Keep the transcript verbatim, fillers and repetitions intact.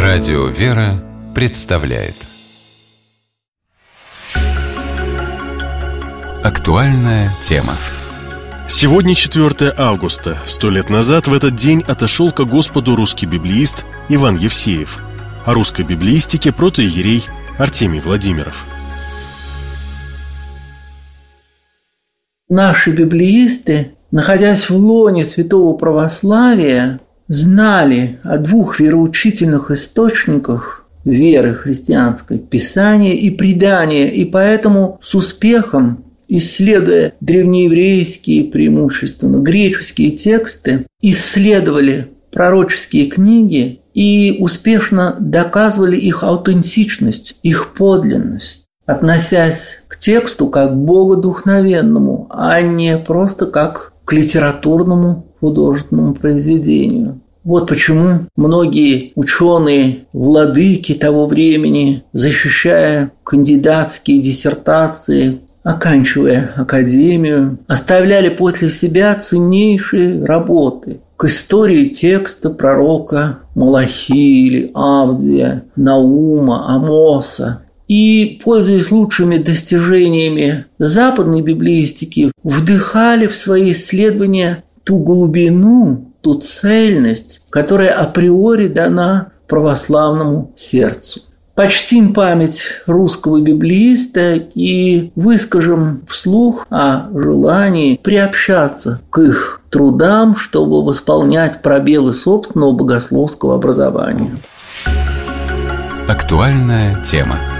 Радио «Вера» представляет актуальная тема. Сегодня четвёртое августа. Сто лет назад в этот день отошел ко Господу русский библеист Иван Евсеев. О русской библеистике протоиерей Артемий Владимиров. Наши библеисты, находясь в лоне святого православия, знали о двух вероучительных источниках веры христианской – Писания и Предания, и поэтому с успехом, исследуя древнееврейские, преимущественно греческие тексты, исследовали пророческие книги и успешно доказывали их аутентичность, их подлинность, относясь к тексту как к богодухновенному, а не просто как к литературному художественному произведению. Вот почему многие ученые, владыки того времени, защищая кандидатские диссертации, оканчивая академию, оставляли после себя ценнейшие работы к истории текста пророка Малахии или Авдия, Наума, Амоса. И, пользуясь лучшими достижениями западной библеистики, вдыхали в свои исследования ту глубину, ту цельность, которая априори дана православному сердцу. Почтим память русского библеиста и выскажем вслух о желании приобщаться к их трудам, чтобы восполнять пробелы собственного богословского образования. Актуальная тема.